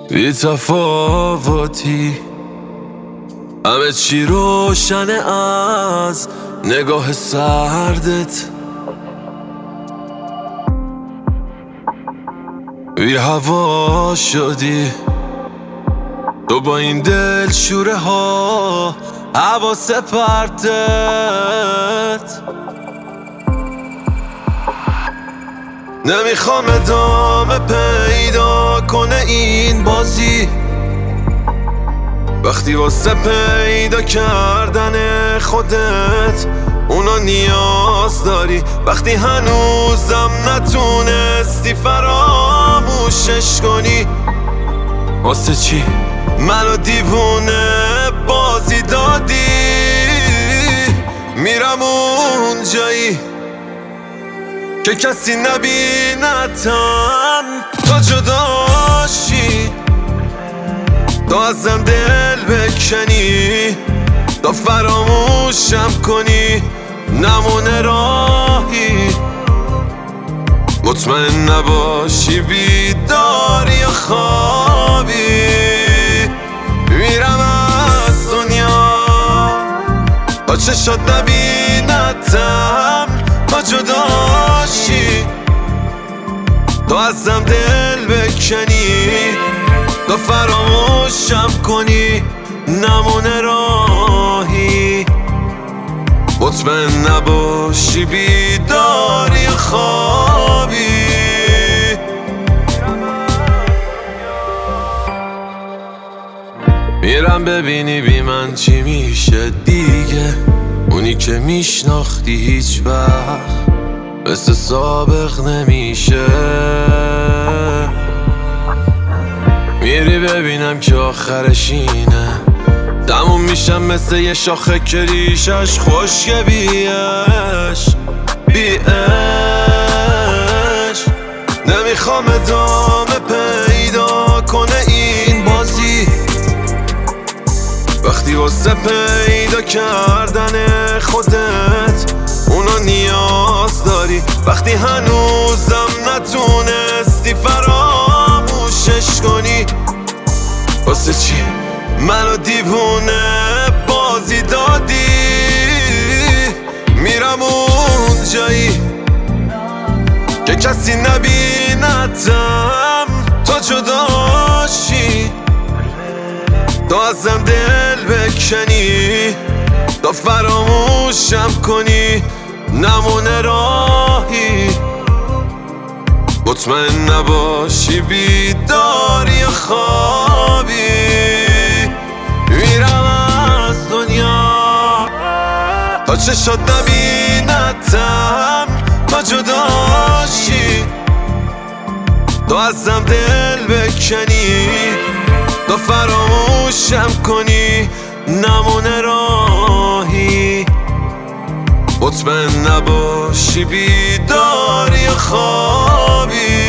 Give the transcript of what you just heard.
بی تفاوتی، همه چی روشنه از نگاه سردت. بی هوا شدی تو با این دل شوره ها، حواس پرتت. نمیخوام ادامه پیدا کنه این بازی، وقتی واسه پیدا کردن خودت اونا نیاز داری، وقتی هنوزم نتونستی فراموشش کنی. واسه چی منو دیوونه بازی دادی؟ میرم اون جایی که کسی نبینتم، تا جداشی، تا ازم دل بکنی، تا فراموشم کنی، نمونه راهی. مطمئن نباشی بیداری یا خوابی، میرم از دنیا تا چشات نبینتم، تا جداشی، تا ازم دل بکنی، تا فراموشم کنی، نمونه راهی. مطمئن نباشی بیداری یا خوابی. میرم ببینی بی من چی میشه دیگه، اونی که میشناختی هیچ وقت مثل سابق نمیشه. میری ببینم که آخرش اینه، تموم میشم مثل یه شاخه که ریشش خشکه. بیش نمیخوام ادامه پیدا کنه این بازی، وقتی واسه پیدا کردن خودت اونا نیاز داری، وقتی هنوزم نتونستی فراموشش کنی. واسه چی منو دیوونه بازی دادی؟ میرم اون جایی که کسی نبینتم، تا جداشی، تا ازم دل بکنی، تا فراموشم کنی، نمونه راهی. مطمئن نباشی بیداری یا خوابی. میرم از دنیا تا چشات نبینتم، تا جداشی، تا ازم دل بکنی، تا فراموشم کنی، نمونه راهی. مطمئن نباشی بیداری یا خوابی.